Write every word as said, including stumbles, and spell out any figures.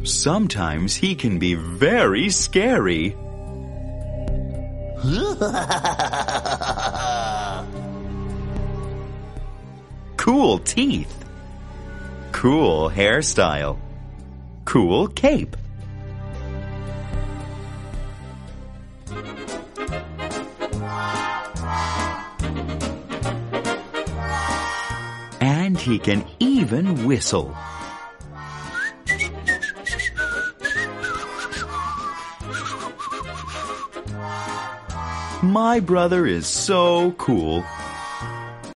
Sometimes he can be very scary. Cool teeth. Cool hairstyle. Cool cape. And he can even whistle. My brother is so cool.